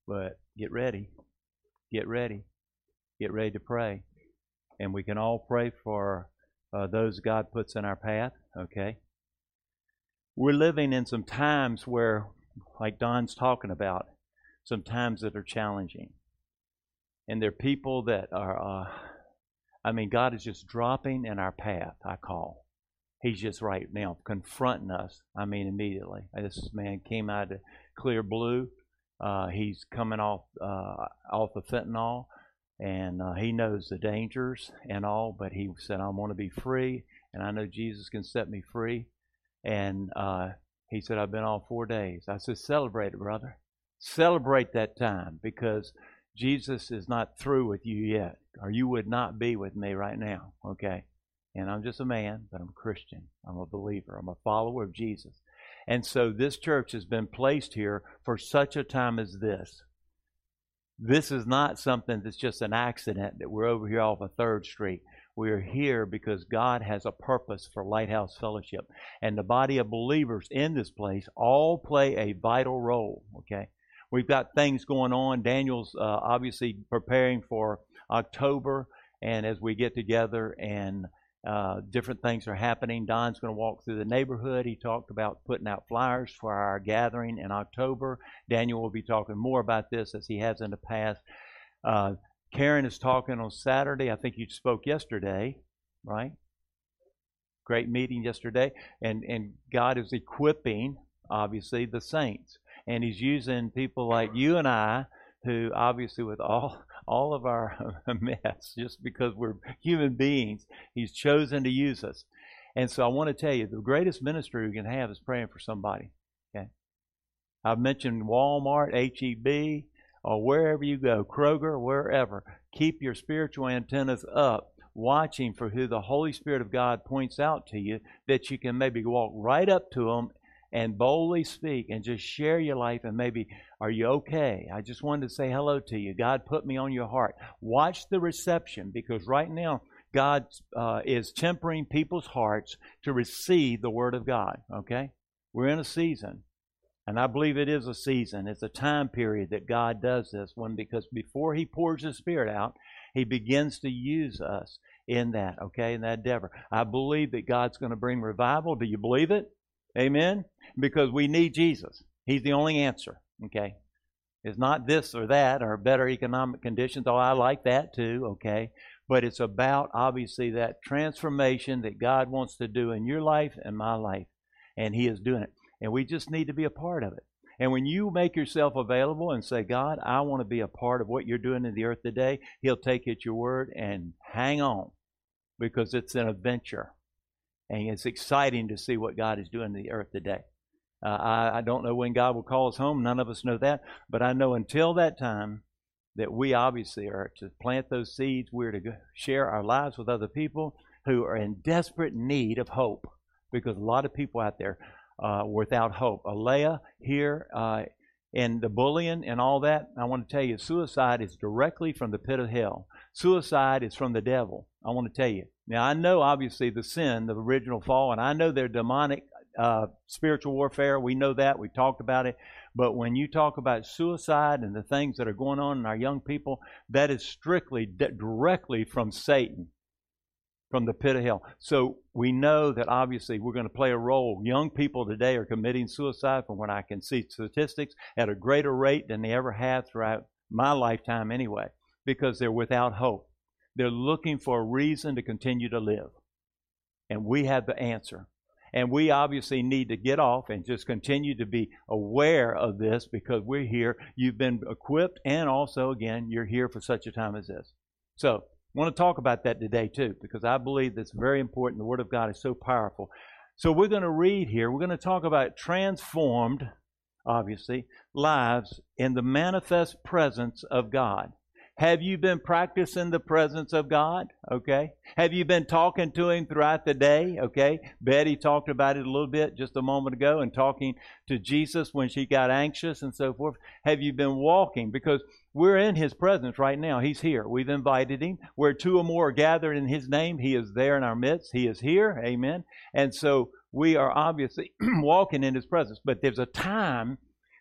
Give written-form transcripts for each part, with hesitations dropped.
But get ready. Get ready. Get ready to pray. And we can all pray for those God puts in our path, okay? We're living in some times where, like Don's talking about, some times that are challenging. And there are people that are, God is just dropping in our path, I call. He's just right now confronting us, immediately. This man came out of clear blue. He's coming off of fentanyl, and he knows the dangers and all, but he said, I want to be free, and I know Jesus can set me free. And he said, I've been off 4 days. I said, celebrate it, brother. Celebrate that time, because Jesus is not through with you yet, or you would not be with me right now, okay? And I'm just a man, but I'm a Christian. I'm a believer. I'm a follower of Jesus. And so this church has been placed here for such a time as this. This is not something that's just an accident that we're over here off of 3rd Street. We are here because God has a purpose for Lighthouse Fellowship. And the body of believers in this place all play a vital role, okay? We've got things going on. Daniel's obviously preparing for October, and as we get together and different things are happening. Don's going to walk through the neighborhood. He talked about putting out flyers for our gathering in October. Daniel will be talking more about this as he has in the past. Karen is talking on Saturday. I think you spoke yesterday, right? Great meeting yesterday. And God is equipping, obviously, the saints. And He's using people like you and I, who obviously with all of our mess, just because we're human beings, He's chosen to use us. And so I want to tell you, the greatest ministry we can have is praying for somebody. Okay, I've mentioned Walmart, H-E-B, or wherever you go, Kroger, wherever. Keep your spiritual antennas up, watching for who the Holy Spirit of God points out to you, that you can maybe walk right up to them and boldly speak and just share your life, and maybe, are you okay? I just wanted to say hello to you. God put me on your heart. Watch the reception, because right now God is tempering people's hearts to receive the Word of God, okay? We're in a season, and I believe it is a season. It's a time period that God does this one, because before He pours His Spirit out, He begins to use us in that, okay, in that endeavor. I believe that God's going to bring revival. Do you believe it? Amen? Because we need Jesus. He's the only answer, okay? It's not this or that or better economic conditions. Oh, I like that too, okay? But it's about, obviously, that transformation that God wants to do in your life and my life. And He is doing it. And we just need to be a part of it. And when you make yourself available and say, God, I want to be a part of what you're doing in the earth today, He'll take at your word and hang on, because it's an adventure. And it's exciting to see what God is doing in the earth today. I don't know when God will call us home. None of us know that. But I know until that time that we obviously are to plant those seeds. We're to share our lives with other people who are in desperate need of hope. Because a lot of people out there without hope. Alea here and the bullying and all that, I want to tell you, suicide is directly from the pit of hell. Suicide is from the devil. I want to tell you. Now, I know, obviously, the sin, the original fall, and I know they're demonic spiritual warfare. We know that. We've talked about it. But when you talk about suicide and the things that are going on in our young people, that is strictly, directly from Satan, from the pit of hell. So we know that, obviously, we're going to play a role. Young people today are committing suicide, from what I can see statistics, at a greater rate than they ever have throughout my lifetime anyway, because they're without hope. They're looking for a reason to continue to live. And we have the answer. And we obviously need to get off and just continue to be aware of this, because we're here. You've been equipped, and also, again, you're here for such a time as this. So I want to talk about that today too, because I believe that's very important. The Word of God is so powerful. So we're going to read here. We're going to talk about transformed, obviously, lives in the manifest presence of God. Have you been practicing the presence of God? Okay. Have you been talking to Him throughout the day? Okay. Betty talked about it a little bit just a moment ago, and talking to Jesus when she got anxious and so forth. Have you been walking? Because we're in His presence right now. He's here. We've invited Him. Where two or more are gathered in His name, He is there in our midst. He is here. Amen. And so we are obviously walking in His presence. But there's a time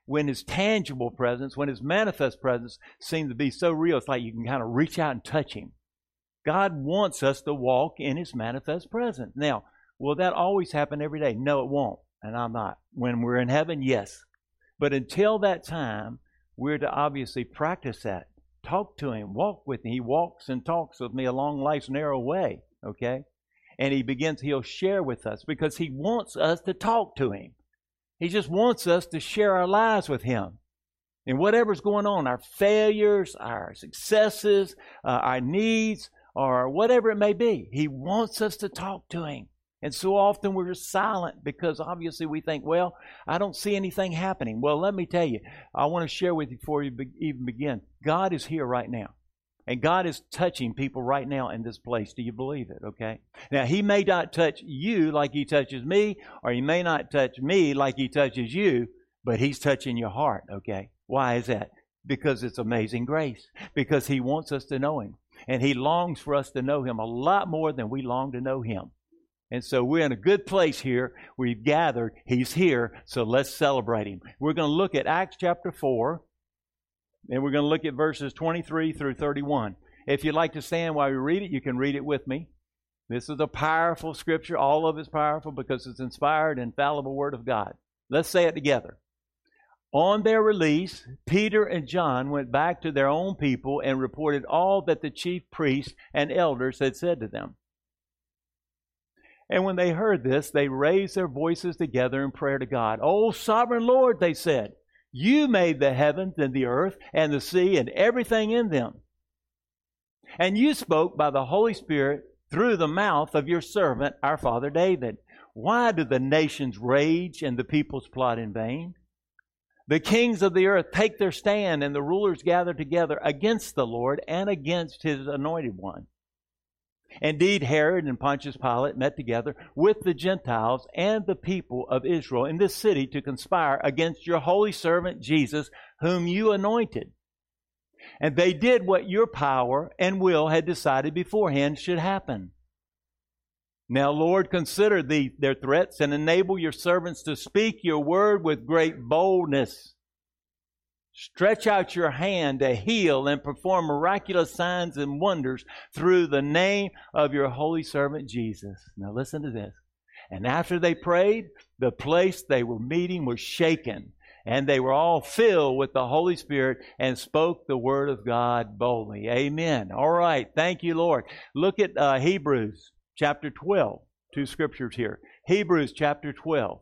when His tangible presence, when His manifest presence seems to be so real, it's like you can kind of reach out and touch Him. God wants us to walk in His manifest presence. Now, will that always happen every day? No, it won't. And I'm not. When we're in heaven, yes. But until that time, we're to obviously practice that. Talk to Him. Walk with Him. He walks and talks with me along life's narrow way. Okay? And He'll share with us because He wants us to talk to Him. He just wants us to share our lives with Him. And whatever's going on, our failures, our successes, our needs, or whatever it may be, He wants us to talk to Him. And so often we're silent because obviously we think, well, I don't see anything happening. Well, let me tell you, I want to share with you before you even begin. God is here right now. And God is touching people right now in this place. Do you believe it? Okay. Now, He may not touch you like He touches me, or He may not touch me like He touches you, but He's touching your heart. Okay. Why is that? Because it's amazing grace. Because He wants us to know Him. And He longs for us to know Him a lot more than we long to know Him. And so we're in a good place here. We've gathered. He's here. So let's celebrate Him. We're going to look at Acts chapter 4. And we're going to look at verses 23 through 31. If you'd like to stand while we read it, you can read it with me. This is a powerful scripture. All of it's powerful because it's inspired, infallible Word of God. Let's say it together. On their release, Peter and John went back to their own people and reported all that the chief priests and elders had said to them. And when they heard this, they raised their voices together in prayer to God. "O sovereign Lord," they said, "You made the heavens and the earth and the sea and everything in them. And you spoke by the Holy Spirit through the mouth of your servant, our father David. Why do the nations rage and the peoples plot in vain? The kings of the earth take their stand and the rulers gather together against the Lord and against His anointed one. Indeed, Herod and Pontius Pilate met together with the Gentiles and the people of Israel in this city to conspire against your holy servant Jesus, whom you anointed. And they did what your power and will had decided beforehand should happen. Now, Lord, consider their threats and enable your servants to speak your word with great boldness. Stretch out your hand to heal and perform miraculous signs and wonders through the name of your holy servant Jesus." Now listen to this. And after they prayed, the place they were meeting was shaken, and they were all filled with the Holy Spirit and spoke the word of God boldly. Amen. All right. Thank you, Lord. Look at Hebrews chapter 12. Two scriptures here. Hebrews chapter 12.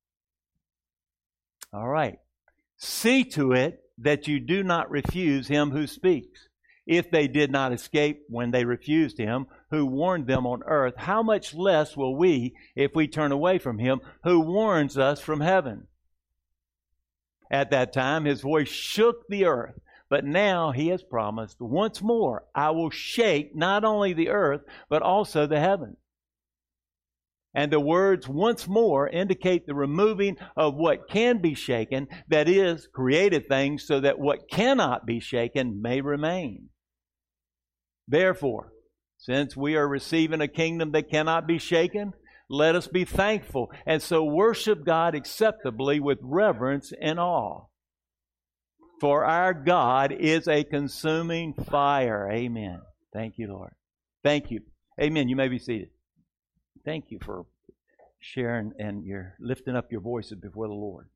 All right. "See to it that you do not refuse Him who speaks. If they did not escape when they refused Him who warned them on earth, how much less will we if we turn away from Him who warns us from heaven? At that time His voice shook the earth, but now He has promised, once more I will shake not only the earth, but also the heavens. And the words once more indicate the removing of what can be shaken, that is, created things, so that what cannot be shaken may remain. Therefore, since we are receiving a kingdom that cannot be shaken, let us be thankful and so worship God acceptably with reverence and awe. For our God is a consuming fire." Amen. Thank you, Lord. Thank you. Amen. You may be seated. Thank you for sharing and you're lifting up your voices before the Lord.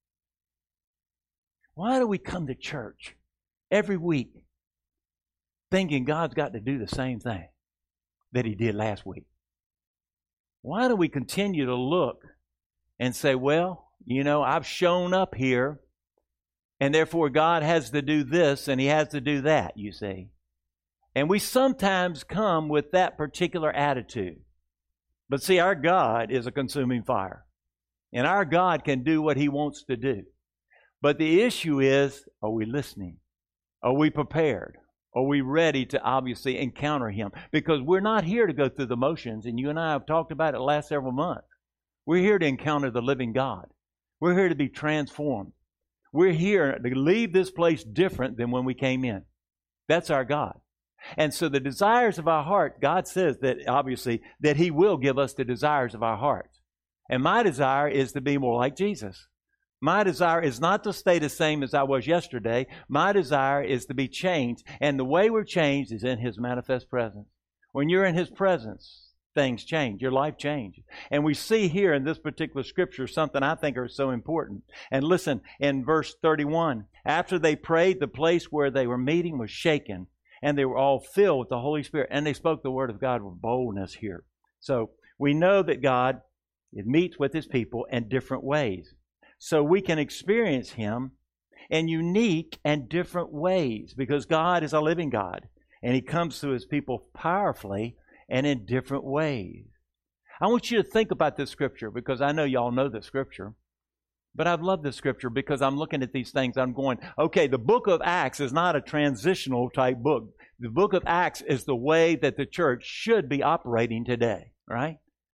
Why do we come to church every week thinking God's got to do the same thing that He did last week? Why do we continue to look and say, well, I've shown up here and therefore God has to do this and He has to do that, you see? And we sometimes come with that particular attitude. But see, our God is a consuming fire. And our God can do what He wants to do. But the issue is, are we listening? Are we prepared? Are we ready to obviously encounter Him? Because we're not here to go through the motions, and you and I have talked about it the last several months. We're here to encounter the living God. We're here to be transformed. We're here to leave this place different than when we came in. That's our God. And so the desires of our heart, God says that obviously that He will give us the desires of our hearts. And my desire is to be more like Jesus. My desire is not to stay the same as I was yesterday. My desire is to be changed. And the way we're changed is in His manifest presence. When you're in His presence, things change. Your life changes. And we see here in this particular scripture something I think are so important. And listen, in verse 31, after they prayed, the place where they were meeting was shaken. And they were all filled with the Holy Spirit. And they spoke the word of God with boldness here. So we know that God meets with His people in different ways. So we can experience Him in unique and different ways because God is a living God. And He comes to His people powerfully and in different ways. I want you to think about this scripture because I know y'all know the scripture. But I've loved this scripture because I'm looking at these things. I'm going, okay, the book of Acts is not a transitional type book. The book of Acts is the way that the church should be operating today, right?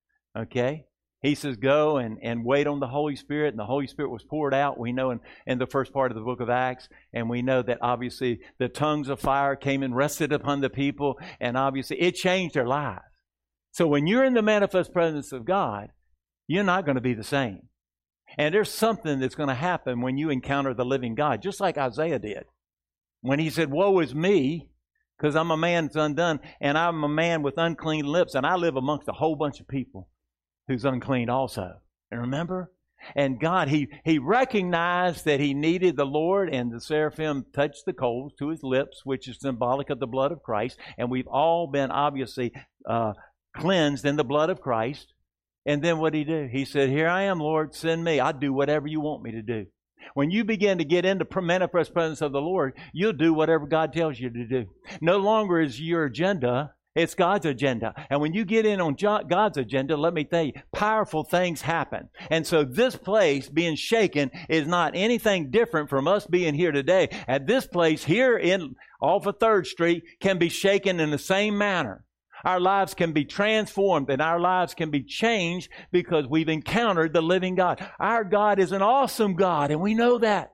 Okay? He says, go and wait on the Holy Spirit, and the Holy Spirit was poured out, we know in the first part of the book of Acts, and we know that obviously the tongues of fire came and rested upon the people, and obviously it changed their lives. So when you're in the manifest presence of God, you're not going to be the same. And there's something that's going to happen when you encounter the living God, just like Isaiah did. When he said, woe is me, because I'm a man that's undone, and I'm a man with unclean lips, and I live amongst a whole bunch of people who's unclean also. And remember? And God, He recognized that He needed the Lord, and the seraphim touched the coals to His lips, which is symbolic of the blood of Christ. And we've all been obviously cleansed in the blood of Christ. And then what did He do? He said, here I am, Lord, send me. I'll do whatever you want me to do. When you begin to get into manifest presence of the Lord, you'll do whatever God tells you to do. No longer is your agenda, it's God's agenda. And when you get in on God's agenda, let me tell you, powerful things happen. And so this place being shaken is not anything different from us being here today. At this place here off of 3rd Street can be shaken in the same manner. Our lives can be transformed and our lives can be changed because we've encountered the living God. Our God is an awesome God, and we know that.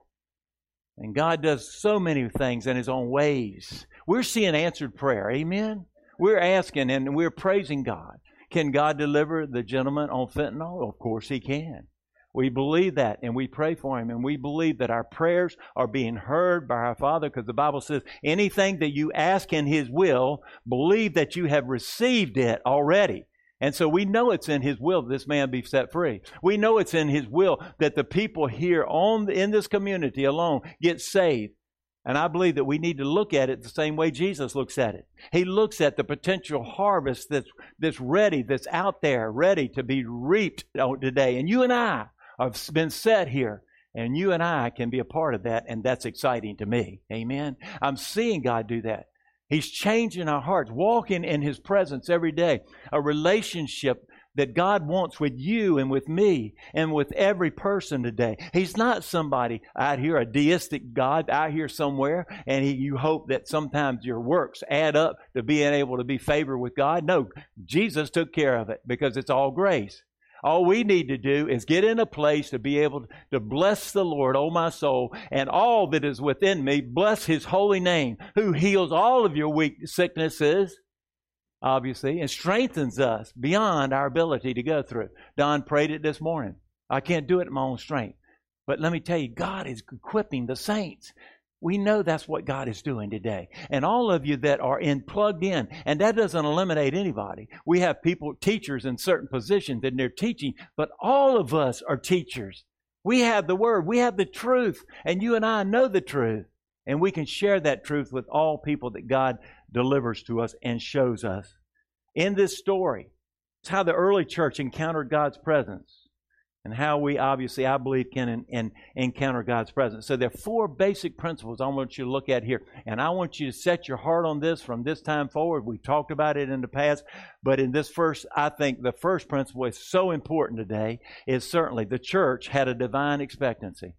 And God does so many things in His own ways. We're seeing answered prayer. Amen? We're asking and we're praising God. Can God deliver the gentleman on fentanyl? Of course He can. We believe that and we pray for him, and we believe that our prayers are being heard by our Father, because the Bible says anything that you ask in His will, believe that you have received it already. And so we know it's in His will that this man be set free. We know it's in His will that the people here in this community alone get saved. And I believe that we need to look at it the same way Jesus looks at it. He looks at the potential harvest that's ready, that's out there, ready to be reaped today. And you and I have been set here, and you and I can be a part of that, and that's exciting to me. Amen? I'm seeing God do that. He's changing our hearts, walking in His presence every day, a relationship that God wants with you and with me and with every person today. He's not somebody out here, a deistic God out here somewhere, and you hope that sometimes your works add up to being able to be favored with God. No, Jesus took care of it because it's all grace. All we need to do is get in a place to be able to bless the Lord, oh my soul, and all that is within me, bless His holy name, who heals all of your sicknesses, obviously, and strengthens us beyond our ability to go through. Don prayed it this morning. I can't do it in my own strength. But let me tell you, God is equipping the saints. We know that's what God is doing today. And all of you that are plugged in, and that doesn't eliminate anybody. We have people, teachers in certain positions, and they're teaching, but all of us are teachers. We have the Word. We have the truth. And you and I know the truth. And we can share that truth with all people that God delivers to us and shows us. In this story, it's how the early church encountered God's presence and how we obviously, I believe, can encounter God's presence. So there are 4 basic principles I want you to look at here. And I want you to set your heart on this from this time forward. We talked about it in the past. But in this first, I think the first principle is so important today is certainly the church had a divine expectancy.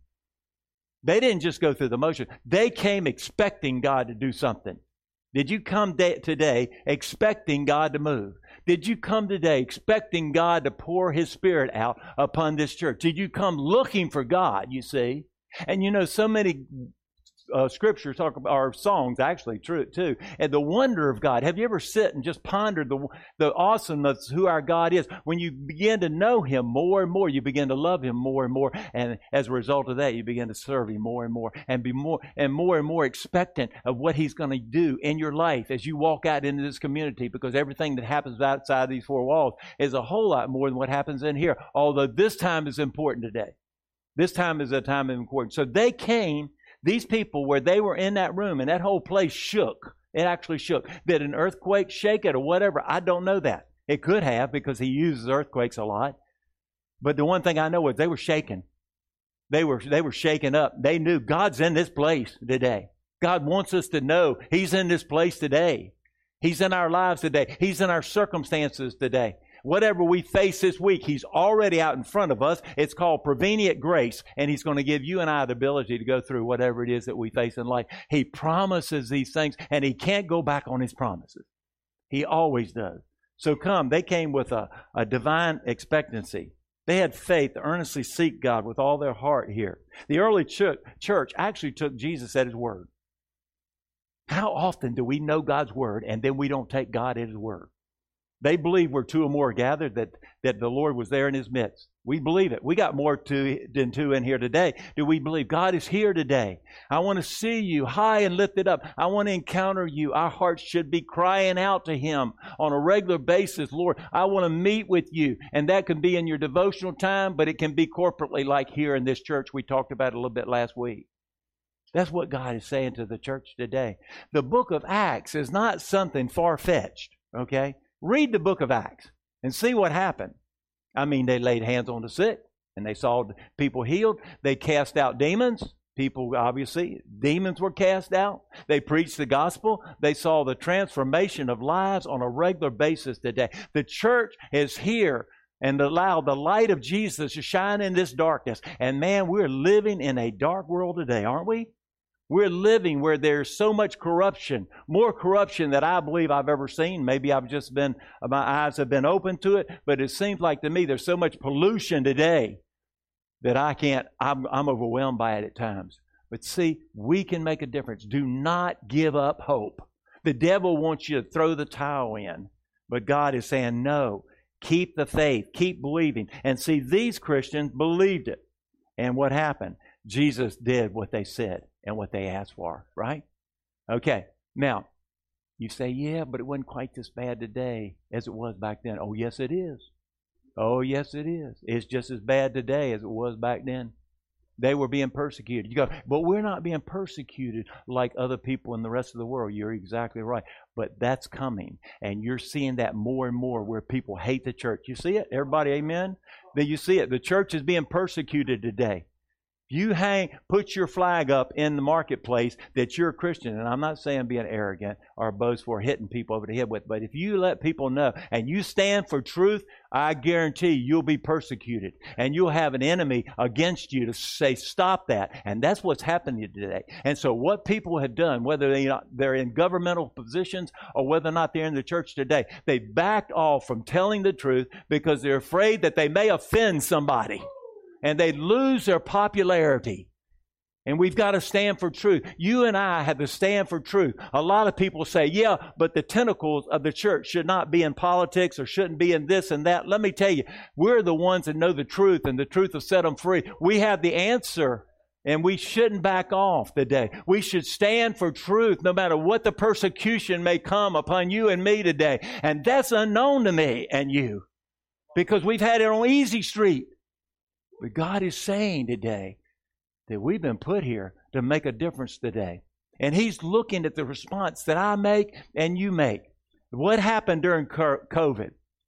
They didn't just go through the motion. They came expecting God to do something. Did you come today expecting God to move? Did you come today expecting God to pour His Spirit out upon this church? Did you come looking for God, you see? And you know, so many scriptures talk about, or songs actually, true too, and the wonder of God. Have you ever sit and just pondered the awesomeness of who our God is? When you begin to know Him more and more, you begin to love Him more and more, and as a result of that, you begin to serve Him more and be more and more expectant of what He's going to do in your life as you walk out into this community, because everything that happens outside these four walls is a whole lot more than what happens in here, although this time is important today. This time is a time of importance. So they came, these people, where they were in that room, and that whole place shook. It actually shook. Did an earthquake shake it or whatever? I don't know that. It could have, because He uses earthquakes a lot. But the one thing I know is they were shaken. They were shaken up. They knew God's in this place today. God wants us to know He's in this place today. He's in our lives today. He's in our circumstances today. Whatever we face this week, He's already out in front of us. It's called prevenient grace, and He's going to give you and I the ability to go through whatever it is that we face in life. He promises these things, and He can't go back on His promises. He always does. So come, they came with a divine expectancy. They had faith to earnestly seek God with all their heart here. The early church actually took Jesus at His word. How often do we know God's word and then we don't take God at His word? They believe where two or more gathered that the Lord was there in His midst. We believe it. We got more than two in here today. Do we believe God is here today? I want to see you high and lifted up. I want to encounter you. Our hearts should be crying out to Him on a regular basis. Lord, I want to meet with you. And that can be in your devotional time, but it can be corporately, like here in this church. We talked about it a little bit last week. That's what God is saying to the church today. The book of Acts is not something far-fetched, okay? Read the book of Acts and see what happened. I mean, they laid hands on the sick and they saw people healed. They cast out demons. People, obviously, demons were cast out. They preached the gospel. They saw the transformation of lives on a regular basis today. The church is here and allow the light of Jesus to shine in this darkness. And man, we're living in a dark world today, aren't we? We're living where there's so much corruption, more corruption than I believe I've ever seen. Maybe my eyes have been open to it, but it seems like to me there's so much pollution today that I'm overwhelmed by it at times. But see, we can make a difference. Do not give up hope. The devil wants you to throw the towel in, but God is saying, no, keep the faith, keep believing. And see, these Christians believed it. And what happened? Jesus did what they said and what they asked for, right? Okay, now, you say, yeah, but it wasn't quite this bad today as it was back then. Oh, yes, it is. Oh, yes, it is. It's just as bad today as it was back then. They were being persecuted. You go, but we're not being persecuted like other people in the rest of the world. You're exactly right. But that's coming. And you're seeing that more and more where people hate the church. You see it? Everybody, amen? Then you see it. The church is being persecuted today. You put your flag up in the marketplace that you're a Christian. And I'm not saying being arrogant or boastful or hitting people over the head with, but if you let people know and you stand for truth, I guarantee you'll be persecuted. And you'll have an enemy against you to say, stop that. And that's what's happening today. And so what people have done, whether they're in governmental positions or whether or not they're in the church today, they backed off from telling the truth because they're afraid that they may offend somebody. And they lose their popularity. And we've got to stand for truth. You and I have to stand for truth. A lot of people say, yeah, but the tentacles of the church should not be in politics or shouldn't be in this and that. Let me tell you, we're the ones that know the truth, and the truth will set them free. We have the answer, and we shouldn't back off today. We should stand for truth no matter what the persecution may come upon you and me today. And that's unknown to me and you because we've had it on easy street. But God is saying today that we've been put here to make a difference today. And He's looking at the response that I make and you make. What happened during COVID?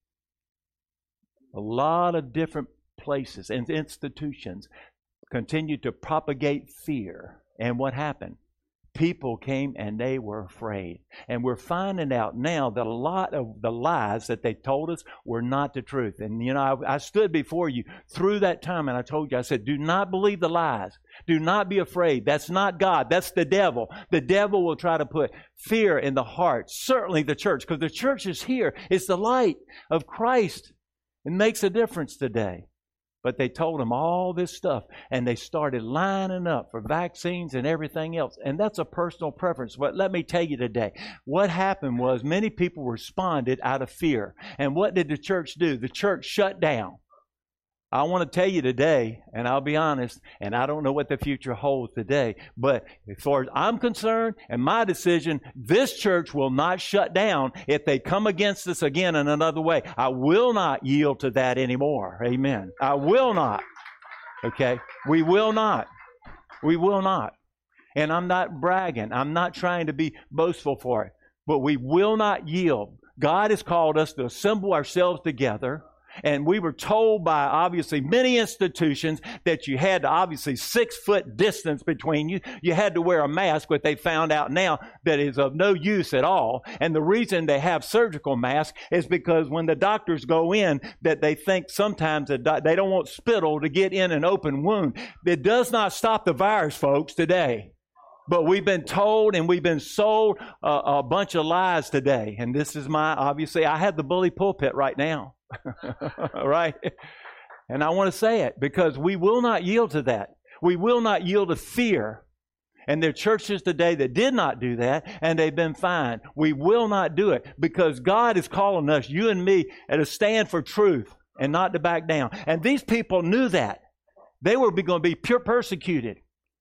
A lot of different places and institutions continued to propagate fear. And what happened? People came and they were afraid. And we're finding out now that a lot of the lies that they told us were not the truth. And, you know, I stood before you through that time and I told you, I said, do not believe the lies. Do not be afraid. That's not God. That's the devil. The devil will try to put fear in the heart. Certainly the church, because the church is here. It's the light of Christ. It makes a difference today. But they told them all this stuff, and they started lining up for vaccines and everything else. And that's a personal preference. But let me tell you today, what happened was many people responded out of fear. And what did the church do? The church shut down. I want to tell you today, and I'll be honest, and I don't know what the future holds today, but as far as I'm concerned and my decision, this church will not shut down if they come against us again in another way. I will not yield to that anymore. Amen. I will not. Okay? We will not. We will not. And I'm not bragging. I'm not trying to be boastful for it. But we will not yield. God has called us to assemble ourselves together. And we were told by obviously many institutions that you had to obviously 6 foot distance between you. You had to wear a mask, but they found out now that is of no use at all. And the reason they have surgical masks is because when the doctors go in, that they think sometimes that they don't want spittle to get in an open wound. It does not stop the virus, folks, today. But we've been told and we've been sold a bunch of lies today. And this is obviously, I have the bully pulpit right now. Right? And I want to say it because we will not yield to that. We will not yield to fear. And there are churches today that did not do that, and they've been fined. We will not do it because God is calling us, you and me, to stand for truth and not to back down. And these people knew that. They were going to be pure persecuted.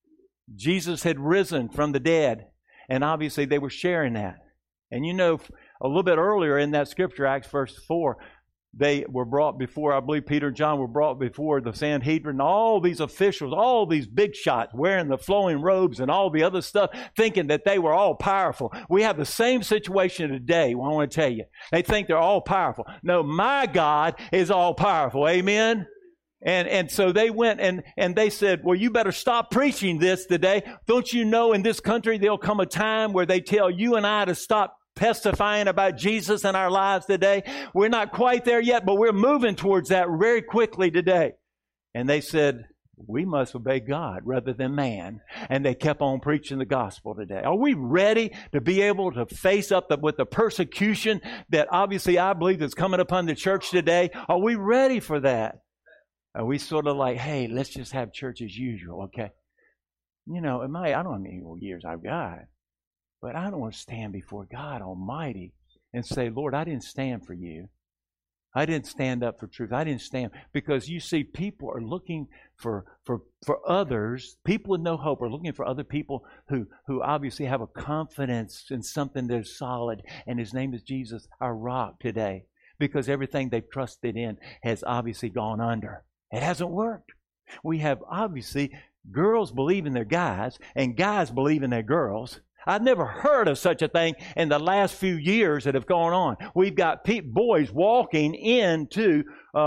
Jesus had risen from the dead, and obviously they were sharing that. And you know, a little bit earlier in that scripture, Acts verse 4, they were brought before, I believe Peter and John were brought before the Sanhedrin, all these officials, all these big shots wearing the flowing robes and all the other stuff, thinking that they were all powerful. We have the same situation today, I want to tell you. They think they're all powerful. No, my God is all powerful. Amen? And so they went and they said, well, you better stop preaching this today. Don't you know in this country there'll come a time where they tell you and I to stop testifying about Jesus in our lives today? We're not quite there yet, but we're moving towards that very quickly today. And they said, we must obey God rather than man. And they kept on preaching the gospel today. Are we ready to be able to face up with the persecution that obviously I believe is coming upon the church today? Are we ready for that? Are we sort of like, hey, let's just have church as usual, okay? You know, I don't know how many years I've got, but I don't want to stand before God Almighty and say, Lord, I didn't stand for you. I didn't stand up for truth. I didn't stand because you see, people are looking for others. People with no hope are looking for other people who obviously have a confidence in something that's solid, and His name is Jesus, our rock today, because everything they've trusted in has obviously gone under. It hasn't worked. We have obviously girls believe in their guys and guys believe in their girls. I've never heard of such a thing in the last few years that have gone on. We've got boys walking into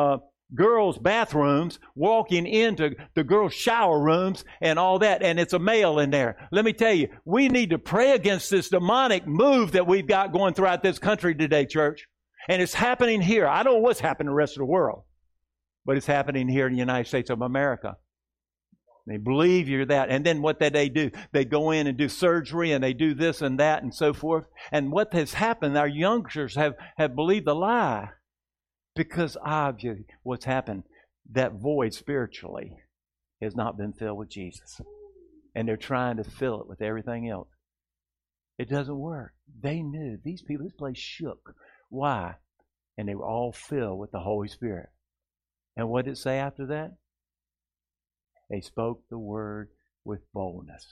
girls' bathrooms, walking into the girls' shower rooms and all that, and it's a male in there. Let me tell you, we need to pray against this demonic move that we've got going throughout this country today, church. And it's happening here. I don't know what's happening in the rest of the world, but it's happening here in the United States of America. They believe you're that. And then what they do? They go in and do surgery and they do this and that and so forth. And what has happened, our youngsters have believed the lie. Because obviously what's happened, that void spiritually has not been filled with Jesus. And they're trying to fill it with everything else. It doesn't work. They knew. These people, this place shook. Why? And they were all filled with the Holy Spirit. And what did it say after that? They spoke the word with boldness.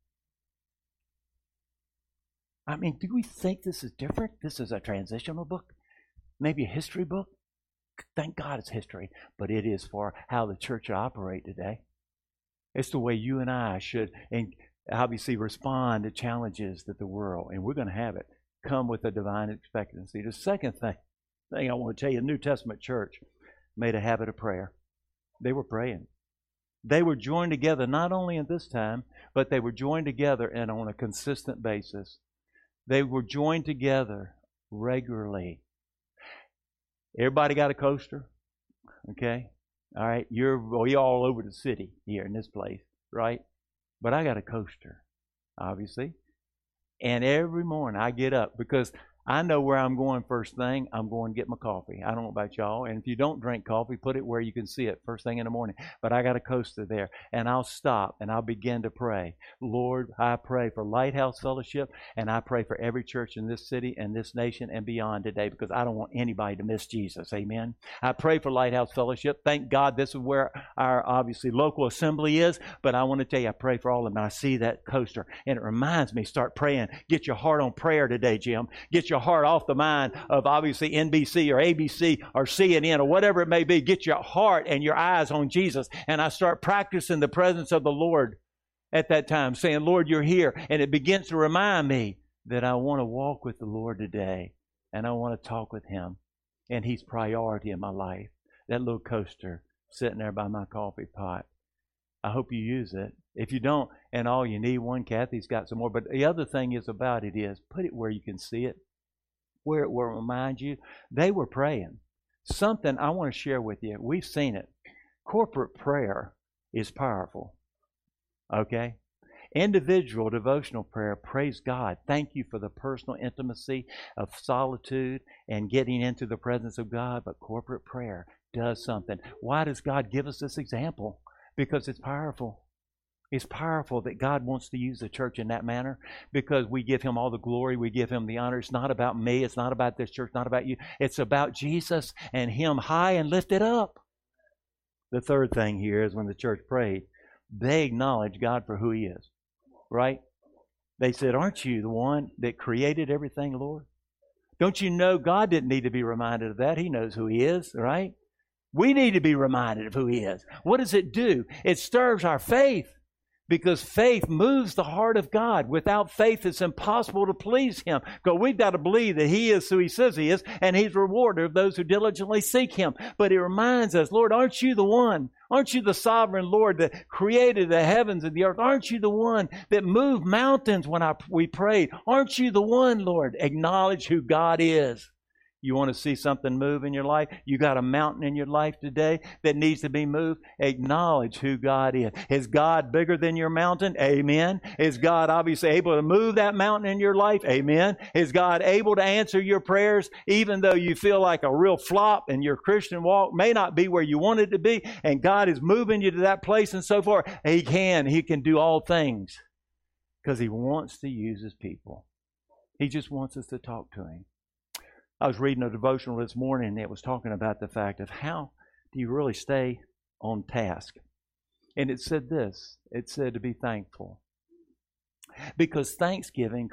I mean, do we think this is different? This is a transitional book? Maybe a history book? Thank God it's history, but it is for how the church should operate today. It's the way you and I should obviously respond to challenges that the world, and we're going to have it, come with a divine expectancy. The second thing I want to tell you, the New Testament church made a habit of prayer. They were praying. They were joined together not only in this time, but they were joined together and on a consistent basis. They were joined together regularly. Everybody got a coaster? Okay? All right? We all over the city here in this place, right? But I got a coaster, obviously. And every morning I get up because I know where I'm going first thing. I'm going to get my coffee. I don't know about y'all. And if you don't drink coffee, put it where you can see it first thing in the morning. But I got a coaster there. And I'll stop and I'll begin to pray. Lord, I pray for Lighthouse Fellowship. And I pray for every church in this city and this nation and beyond today, because I don't want anybody to miss Jesus. Amen. I pray for Lighthouse Fellowship. Thank God this is where our obviously local assembly is. But I want to tell you, I pray for all of them. I see that coaster. And it reminds me, start praying. Get your heart on prayer today, Jim. Get your heart off the mind of obviously NBC or ABC or CNN or whatever it may be. Get your heart and your eyes on Jesus. And I start practicing the presence of the Lord at that time, saying, Lord, you're here. And it begins to remind me that I want to walk with the Lord today. And I want to talk with Him. And He's priority in my life. That little coaster sitting there by my coffee pot. I hope you use it. If you don't, and all you need one, Kathy's got some more. But the other thing is about it is, put it where you can see it. Where it will remind you. They were praying. Something I want to share with you. We've seen it. Corporate prayer is powerful. Okay? Individual devotional prayer, praise God. Thank you for the personal intimacy of solitude and getting into the presence of God. But corporate prayer does something. Why does God give us this example? Because it's powerful. It's powerful that God wants to use the church in that manner, because we give Him all the glory. We give Him the honor. It's not about me. It's not about this church. Not about you. It's about Jesus and Him high and lifted up. The third thing here is when the church prayed, they acknowledged God for who He is. Right? They said, aren't you the one that created everything, Lord? Don't you know God didn't need to be reminded of that? He knows who He is, right? We need to be reminded of who He is. What does it do? It stirs our faith. Because faith moves the heart of God. Without faith, it's impossible to please Him. Because we've got to believe that He is who He says He is, and He's a rewarder of those who diligently seek Him. But He reminds us, Lord, aren't you the one? Aren't you the sovereign Lord that created the heavens and the earth? Aren't you the one that moved mountains when we prayed? Aren't you the one, Lord? Acknowledge who God is. You want to see something move in your life? You got a mountain in your life today that needs to be moved? Acknowledge who God is. Is God bigger than your mountain? Amen. Is God obviously able to move that mountain in your life? Amen. Is God able to answer your prayers even though you feel like a real flop and your Christian walk may not be where you want it to be, and God is moving you to that place and so forth? He can. He can do all things because He wants to use His people. He just wants us to talk to Him. I was reading a devotional this morning, and it was talking about the fact of how do you really stay on task. And it said this. It said to be thankful. Because thanksgiving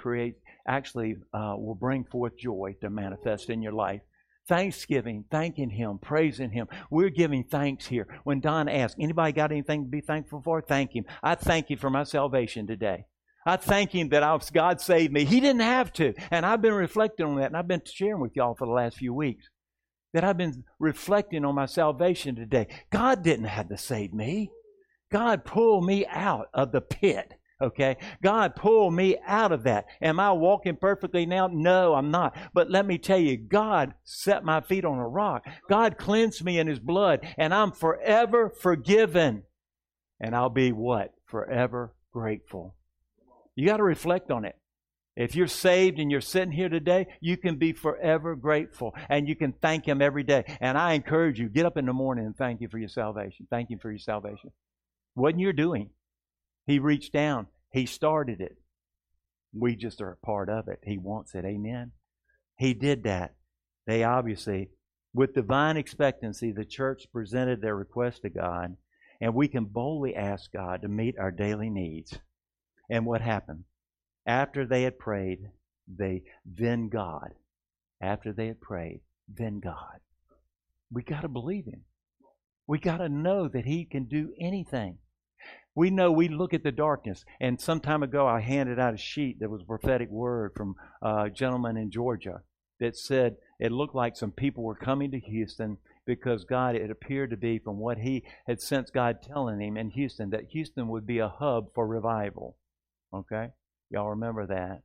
will bring forth joy to manifest in your life. Thanksgiving, thanking Him, praising Him. We're giving thanks here. When Don asked, anybody got anything to be thankful for? Thank Him. I thank Him for my salvation today. I thank Him that God saved me. He didn't have to. And I've been reflecting on that. And I've been sharing with y'all for the last few weeks. That I've been reflecting on my salvation today. God didn't have to save me. God pulled me out of the pit. Okay? God pulled me out of that. Am I walking perfectly now? No, I'm not. But let me tell you, God set my feet on a rock. God cleansed me in His blood. And I'm forever forgiven. And I'll be what? Forever grateful. You got to reflect on it. If you're saved and you're sitting here today, you can be forever grateful and you can thank Him every day. And I encourage you, get up in the morning and thank Him for your salvation. Thank Him for your salvation. Wasn't your doing. He reached down. He started it. We just are a part of it. He wants it. Amen. He did that. They obviously, with divine expectancy, the church presented their request to God, and we can boldly ask God to meet our daily needs. And what happened? After they had prayed, then God. After they had prayed, then God. We got to believe Him. We got to know that He can do anything. We know we look at the darkness. And some time ago, I handed out a sheet that was a prophetic word from a gentleman in Georgia that said it looked like some people were coming to Houston because God, it appeared to be from what he had sensed God telling him in Houston, that Houston would be a hub for revival. Okay? Y'all remember that?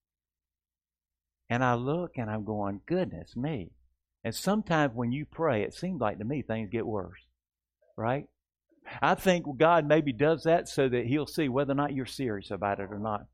And I look and I'm going, goodness me. And sometimes when you pray, it seems like to me things get worse. Right? I think God maybe does that so that He'll see whether or not you're serious about it or not.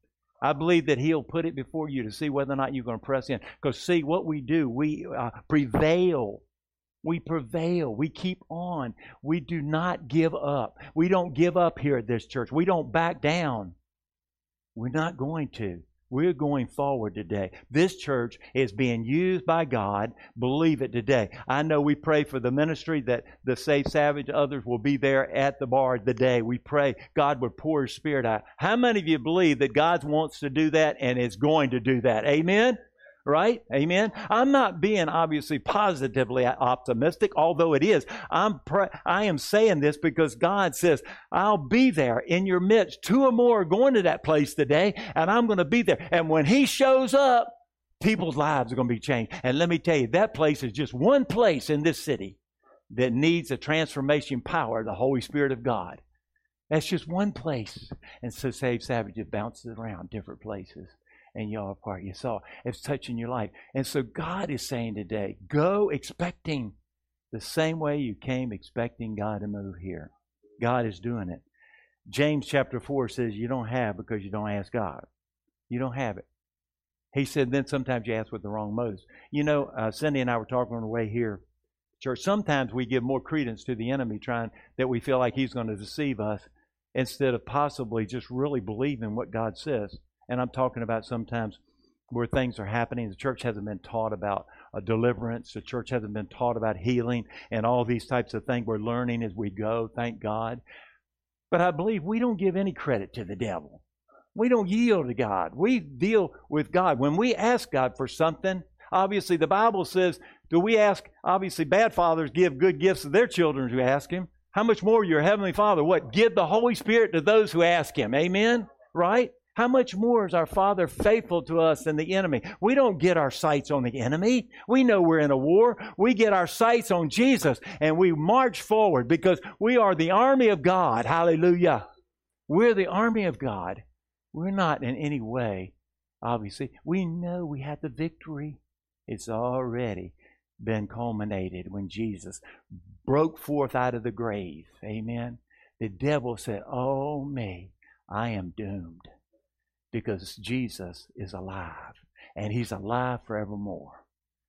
I believe that He'll put it before you to see whether or not you're going to press in. Because see, what we do, we prevail. We prevail. We keep on. We do not give up. We don't give up here at this church. We don't back down. We're not going to. We're going forward today. This church is being used by God. Believe it today. I know we pray for the ministry that the Saved Savage, others will be there at the bar today. We pray God would pour His Spirit out. How many of you believe that God wants to do that and is going to do that? Amen? Right? Amen? I'm not being obviously positively optimistic, although it is. I am saying this because God says, I'll be there in your midst. 2 or more are going to that place today, and I'm going to be there. And when He shows up, people's lives are going to be changed. And let me tell you, that place is just one place in this city that needs a transformation power of the Holy Spirit of God. That's just one place. And so Saved Savage, it bounces around different places. And y'all are part. You saw it's touching your life. And so God is saying today, go expecting the same way you came expecting God to move here. God is doing it. James chapter 4 says you don't have because you don't ask God. You don't have it. He said then sometimes you ask with the wrong motives. You know, Cindy and I were talking on the way here. Church, sometimes we give more credence to the enemy trying that we feel like he's going to deceive us instead of possibly just really believing what God says. And I'm talking about sometimes where things are happening. The church hasn't been taught about deliverance. The church hasn't been taught about healing and all these types of things. We're learning as we go, thank God. But I believe we don't give any credit to the devil. We don't yield to God. We deal with God. When we ask God for something, obviously the Bible says, do we ask, obviously bad fathers give good gifts to their children who ask Him. How much more your Heavenly Father? What? Give the Holy Spirit to those who ask Him. Amen? Right? How much more is our Father faithful to us than the enemy? We don't get our sights on the enemy. We know we're in a war. We get our sights on Jesus and we march forward because we are the army of God. Hallelujah. We're the army of God. We're not in any way, obviously. We know we have the victory. It's already been culminated when Jesus broke forth out of the grave. Amen. The devil said, oh me, I am doomed. Because Jesus is alive, and He's alive forevermore.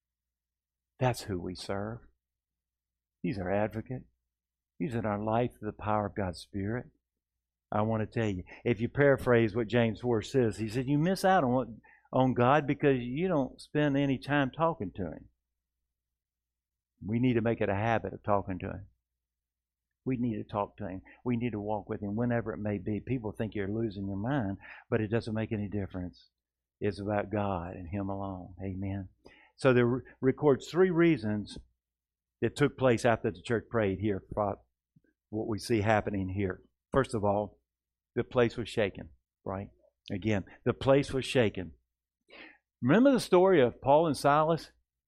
That's who we serve. He's our advocate. He's in our life through the power of God's Spirit. I want to tell you, if you paraphrase what James 4 says, he said, you miss out on God because you don't spend any time talking to Him. We need to make it a habit of talking to Him. We need to talk to Him. We need to walk with Him whenever it may be. People think you're losing your mind, but it doesn't make any difference. It's about God and Him alone. Amen. So there records 3 reasons that took place after the church prayed here. What we see happening here. First of all, the place was shaken, right? Again, the place was shaken. Remember the story of Paul and Silas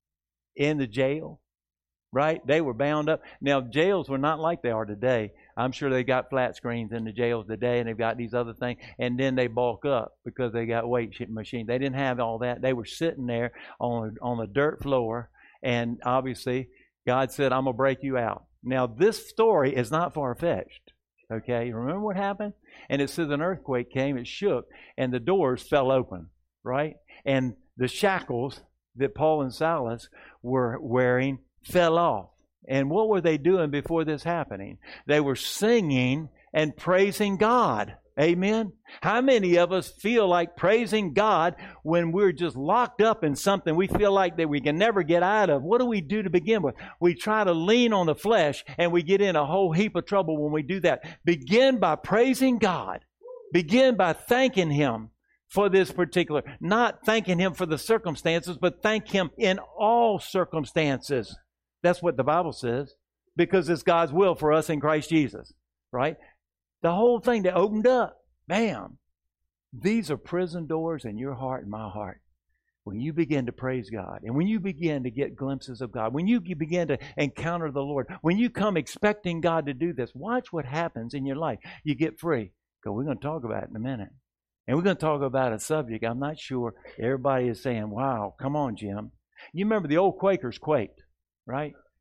in the jail? Right? They were bound up. Now, jails were not like they are today. I'm sure they got flat screens in the jails today, and they've got these other things, and then they bulk up because they got weight machines. They didn't have all that. They were sitting there on the dirt floor, and obviously, God said, I'm going to break you out. Now, this story is not far-fetched. Okay? Remember what happened? And it says an earthquake came, it shook, and the doors fell open. Right? And the shackles that Paul and Silas were wearing fell off. And what were they doing before this happening? They were singing and praising God. Amen? How many of us feel like praising God when we're just locked up in something we feel like that we can never get out of? What do we do to begin with? We try to lean on the flesh and we get in a whole heap of trouble when we do that. Begin by praising God. Begin by thanking Him for this particular, not thanking Him for the circumstances, but thank Him in all circumstances. That's what the Bible says, because it's God's will for us in Christ Jesus, right? The whole thing that opened up, bam. These are prison doors in your heart and my heart. When you begin to praise God, and when you begin to get glimpses of God, when you begin to encounter the Lord, when you come expecting God to do this, watch what happens in your life. You get free. Because we're going to talk about it in a minute. And we're going to talk about a subject I'm not sure everybody is saying, wow, come on, Jim. You remember the old Quakers quaked, right?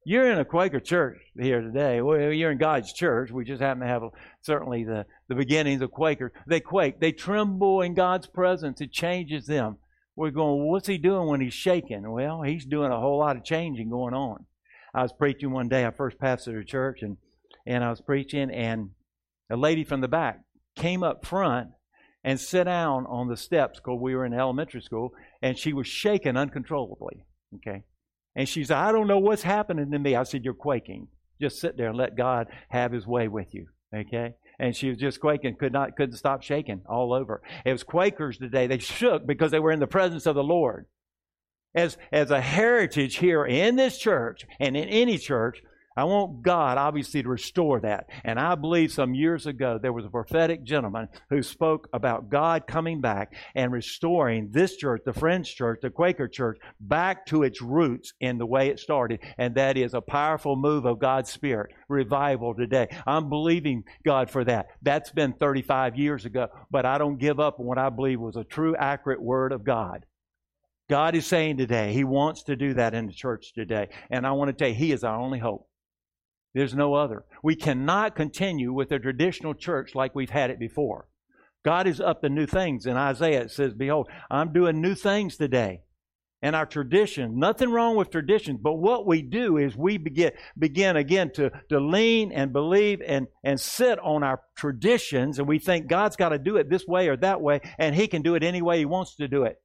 You're in a Quaker church here today. Well, you're in God's church. We just happen to have certainly the beginnings of Quakers. They quake. They tremble in God's presence. It changes them. We're going, well, what's he doing when he's shaking? Well, he's doing a whole lot of changing going on. I was preaching one day. I first pastored a church, and I was preaching, and a lady from the back came up front and sat down on the steps because we were in elementary school, and she was shaking uncontrollably. Okay. And she said, I don't know what's happening to me. I said, you're quaking. Just sit there and let God have his way with you. Okay? And she was just quaking, couldn't stop shaking all over. It was Quakers today. They shook because they were in the presence of the Lord. As a heritage here in this church and in any church, I want God, obviously, to restore that. And I believe some years ago, there was a prophetic gentleman who spoke about God coming back and restoring this church, the Friends Church, the Quaker Church, back to its roots in the way it started. And that is a powerful move of God's Spirit, revival today. I'm believing God for that. That's been 35 years ago, but I don't give up on what I believe was a true, accurate word of God. God is saying today, He wants to do that in the church today. And I want to tell you, He is our only hope. There's no other. We cannot continue with a traditional church like we've had it before. God is up to new things. In Isaiah it says, behold, I'm doing new things today. And our tradition, nothing wrong with traditions, but what we do is we begin again to lean and believe and sit on our traditions, and we think God's got to do it this way or that way, and He can do it any way He wants to do it.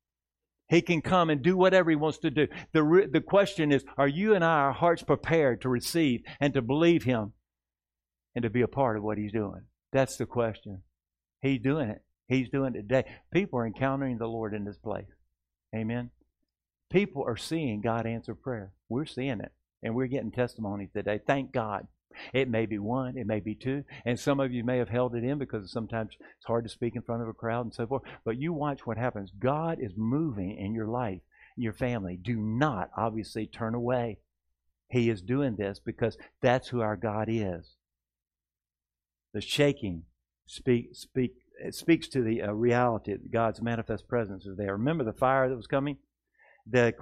He can come and do whatever He wants to do. The question is, are you and I, our hearts prepared to receive and to believe Him and to be a part of what He's doing? That's the question. He's doing it. He's doing it today. People are encountering the Lord in this place. Amen. People are seeing God answer prayer. We're seeing it. And we're getting testimonies today. Thank God. It may be one, it may be two, and some of you may have held it in because sometimes it's hard to speak in front of a crowd and so forth. But you watch what happens. God is moving in your life, in your family. Do not, obviously, turn away. He is doing this because that's who our God is. The shaking speaks to the reality that God's manifest presence is there. Remember the fire that was coming? The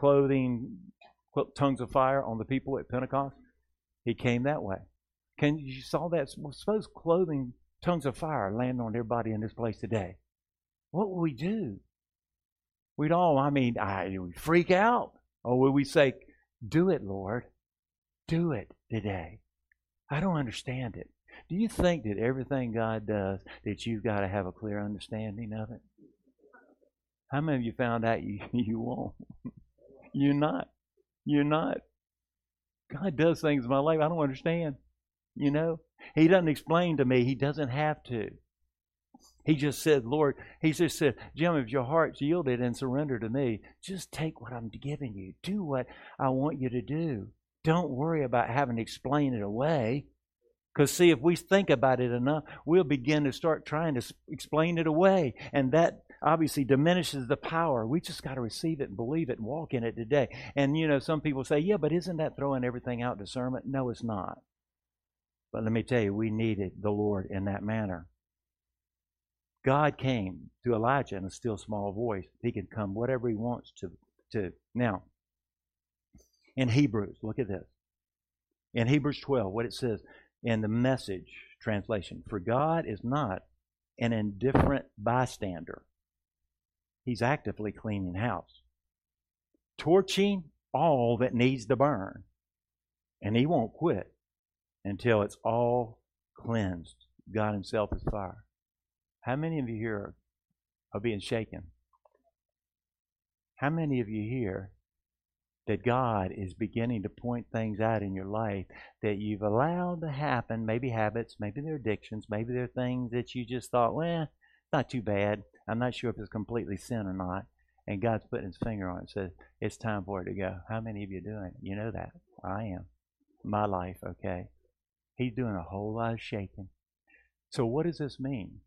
tongues of fire on the people at Pentecost? He came that way. You saw that? Suppose clothing tongues of fire land on everybody in this place today. What would we do? We'd freak out. Or would we say, do it, Lord. Do it today. I don't understand it. Do you think that everything God does, that you've got to have a clear understanding of it? How many of you found out you won't? You're not. You're not. God does things in my life I don't understand. You know, He doesn't explain to me. He doesn't have to. He just said, Lord, He just said, Jim, if your heart's yielded and surrender to me, just take what I'm giving you. Do what I want you to do. Don't worry about having to explain it away. Because, see, if we think about it enough, we'll begin to start trying to explain it away. And that obviously diminishes the power. We just got to receive it and believe it and walk in it today. And, you know, some people say, yeah, but isn't that throwing everything out discernment? No, it's not. But let me tell you, we needed the Lord in that manner. God came to Elijah in a still small voice. He can come whatever He wants to. Now, in Hebrews, look at this. In Hebrews 12, what it says in the Message translation, for God is not an indifferent bystander. He's actively cleaning house, torching all that needs to burn. And He won't quit until it's all cleansed. God Himself is fire. How many of you here are being shaken? How many of you here that God is beginning to point things out in your life that you've allowed to happen, maybe habits, maybe they're addictions, maybe they're things that you just thought, well, it's not too bad. I'm not sure if it's completely sin or not. And God's putting His finger on it and says, it's time for it to go. How many of you are doing it? You know that. I am. My life, okay? He's doing a whole lot of shaking. So what does this mean?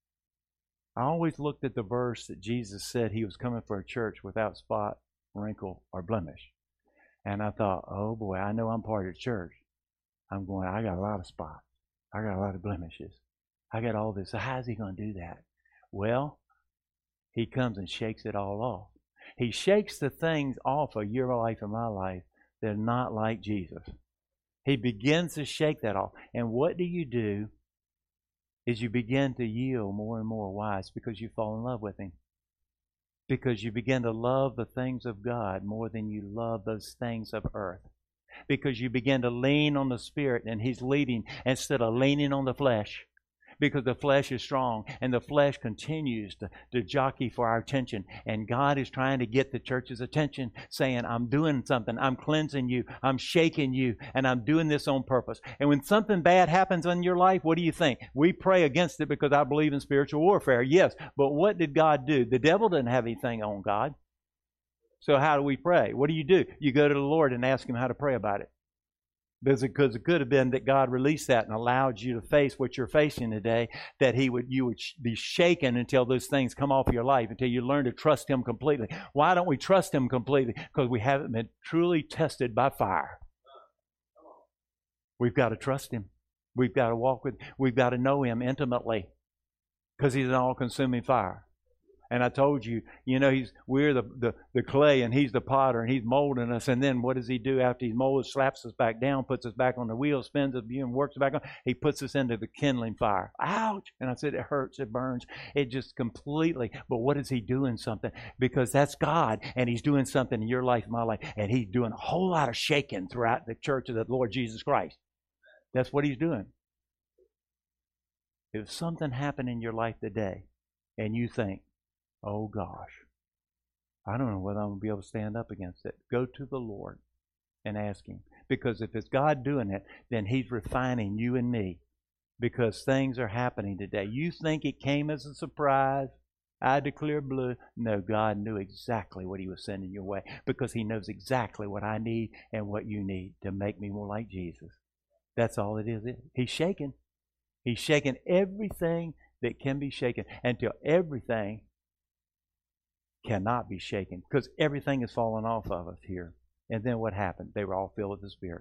I always looked at the verse that Jesus said He was coming for a church without spot, wrinkle, or blemish. And I thought, oh boy, I know I'm part of the church. I'm going, I got a lot of spots. I got a lot of blemishes. I got all this. So how's He going to do that? Well, He comes and shakes it all off. He shakes the things off of your life and my life They're not like Jesus. He begins to shake that off. And what do? Is you begin to yield more and more. Why? It's because you fall in love with Him. Because you begin to love the things of God more than you love those things of earth. Because you begin to lean on the Spirit and He's leading instead of leaning on the flesh. Because the flesh is strong and the flesh continues to jockey for our attention. And God is trying to get the church's attention, saying, I'm doing something. I'm cleansing you. I'm shaking you. And I'm doing this on purpose. And when something bad happens in your life, what do you think? We pray against it because I believe in spiritual warfare. Yes, but what did God do? The devil didn't have anything on God. So how do we pray? What do? You go to the Lord and ask Him how to pray about it. Because it could have been that God released that and allowed you to face what you're facing today, that you would be shaken until those things come off your life, until you learn to trust Him completely. Why don't we trust Him completely? Because we haven't been truly tested by fire. We've got to trust Him. We've got to walk with, we've got to know Him intimately, because He's an all-consuming fire. And I told you, we're the clay and He's the potter and He's molding us. And then what does He do after He's molded? Slaps us back down, puts us back on the wheel, spins us and works back on. He puts us into the kindling fire. Ouch! And I said, it hurts, it burns, it just completely. But what is He doing something? Because that's God, and He's doing something in your life, my life, and He's doing a whole lot of shaking throughout the church of the Lord Jesus Christ. That's what He's doing. If something happened in your life today, and you think, oh gosh, I don't know whether I'm going to be able to stand up against it. Go to the Lord and ask Him. Because if it's God doing it, then He's refining you and me. Because things are happening today. You think it came as a surprise. I declare blue. No, God knew exactly what He was sending your way. Because He knows exactly what I need and what you need to make me more like Jesus. That's all it is. He's shaking. He's shaking everything that can be shaken until everything cannot be shaken, because everything is falling off of us here. And then what happened? They were all filled with the Spirit.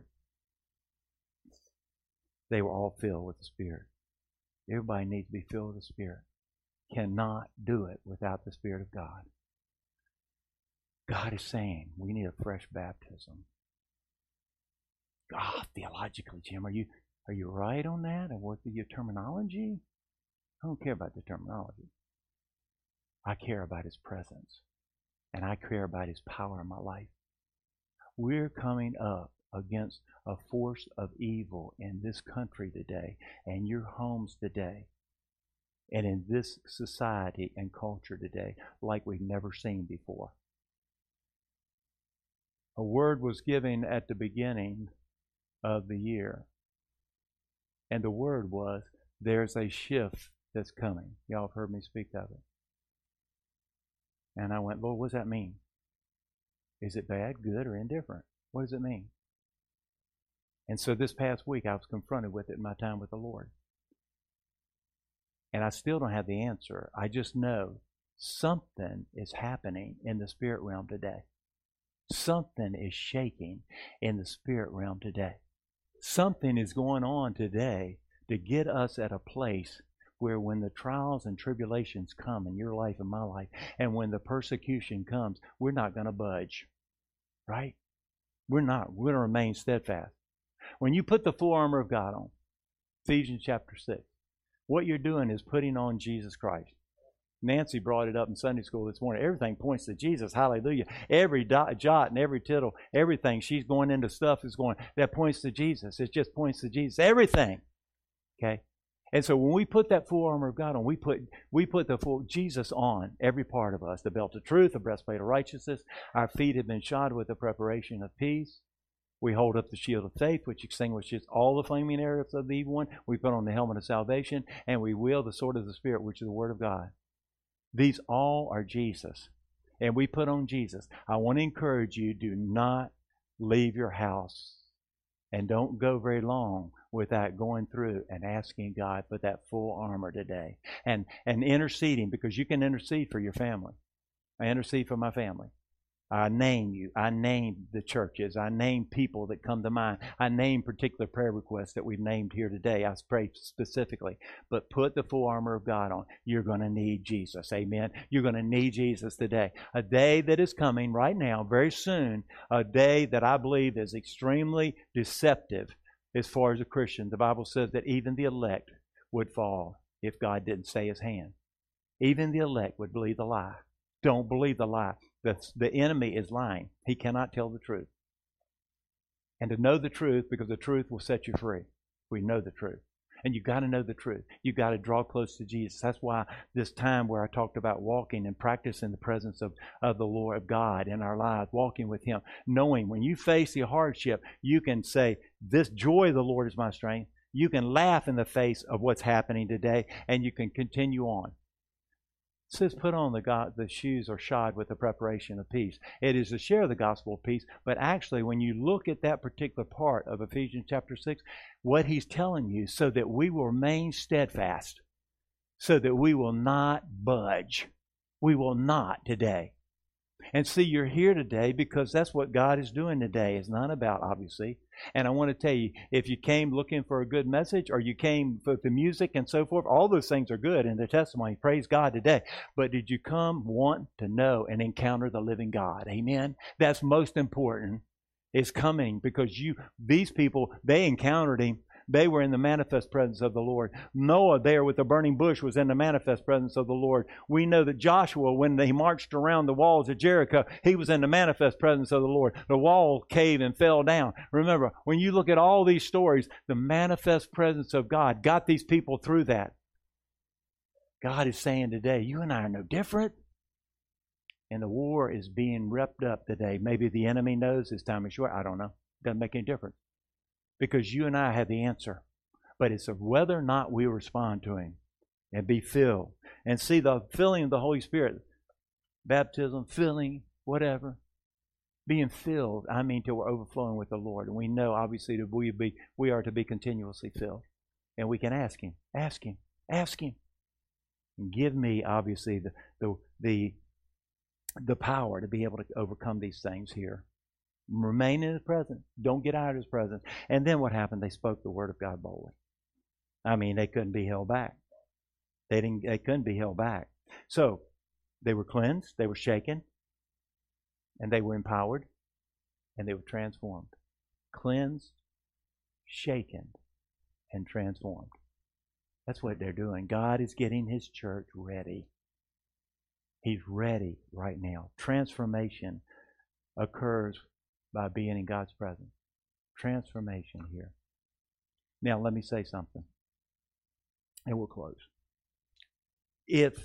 They were all filled with the Spirit. Everybody needs to be filled with the Spirit. Cannot do it without the Spirit of God. God is saying we need a fresh baptism. Theologically, Jim, are you right on that? And what's your terminology? I don't care about the terminology. I care about His presence, and I care about His power in my life. We're coming up against a force of evil in this country today, and your homes today, and in this society and culture today, like we've never seen before. A word was given at the beginning of the year, and the word was, there's a shift that's coming. Y'all have heard me speak of it. And I went, Lord, what does that mean? Is it bad, good, or indifferent? What does it mean? And so this past week, I was confronted with it in my time with the Lord. And I still don't have the answer. I just know something is happening in the spirit realm today. Something is shaking in the spirit realm today. Something is going on today to get us at a place where when the trials and tribulations come in your life and my life, and when the persecution comes, we're not going to budge. Right? We're not. We're going to remain steadfast. When you put the full armor of God on, Ephesians chapter 6, what you're doing is putting on Jesus Christ. Nancy brought it up in Sunday school this morning. Everything points to Jesus. Hallelujah. Every jot and every tittle, everything. She's going into stuff that points to Jesus. It just points to Jesus. Everything. Okay? And so when we put that full armor of God on, we put the full Jesus on every part of us. The belt of truth, the breastplate of righteousness. Our feet have been shod with the preparation of peace. We hold up the shield of faith, which extinguishes all the flaming arrows of the evil one. We put on the helmet of salvation, and we wield the sword of the Spirit, which is the Word of God. These all are Jesus. And we put on Jesus. I want to encourage you, do not leave your house. And don't go very long without going through and asking God for that full armor today. And interceding, because you can intercede for your family. I intercede for my family. I name you. I name the churches. I name people that come to mind. I name particular prayer requests that we've named here today. I pray specifically. But put the full armor of God on. You're going to need Jesus. Amen. You're going to need Jesus today. A day that is coming right now, very soon, a day that I believe is extremely deceptive as far as a Christian. The Bible says that even the elect would fall if God didn't stay His hand. Even the elect would believe the lie. Don't believe the lie. The enemy is lying. He cannot tell the truth. And to know the truth, because the truth will set you free. We know the truth. And you've got to know the truth. You've got to draw close to Jesus. That's why this time where I talked about walking and practicing the presence of the Lord, of God in our lives, walking with Him, knowing when you face the hardship, you can say, this joy of the Lord is my strength. You can laugh in the face of what's happening today, and you can continue on. It says, put on the shoes or shod with the preparation of peace. It is to share the gospel of peace, but actually when you look at that particular part of Ephesians chapter 6, what he's telling you, so that we will remain steadfast, so that we will not budge. We will not today. And see, you're here today because that's what God is doing today. It's not about, obviously. And I want to tell you, if you came looking for a good message or you came for the music and so forth, all those things are good in the testimony. Praise God today. But did you come want to know and encounter the living God? Amen? That's most important, is coming, because these people, they encountered Him. They were in the manifest presence of the Lord. Noah there with the burning bush was in the manifest presence of the Lord. We know that Joshua, when they marched around the walls of Jericho, he was in the manifest presence of the Lord. The wall caved and fell down. Remember, when you look at all these stories, the manifest presence of God got these people through that. God is saying today, you and I are no different. And the war is being wrapped up today. Maybe the enemy knows his time is short. I don't know. Doesn't make any difference. Because you and I have the answer. But it's of whether or not we respond to Him and be filled. And see the filling of the Holy Spirit. Baptism, filling, whatever. Being filled, I mean till we're overflowing with the Lord. And we know, obviously, that we are to be continuously filled. And we can ask Him, ask Him, ask Him. And give me, obviously, the power to be able to overcome these things here. Remain in His presence. Don't get out of His presence. And then what happened? They spoke the word of God boldly. I mean, they couldn't be held back. They couldn't be held back. So they were cleansed, they were shaken, and they were empowered, and they were transformed. Cleansed, shaken, and transformed. That's what they're doing. God is getting His church ready. He's ready right now. Transformation occurs by being in God's presence. Transformation here. Now, let me say something. And we'll close. If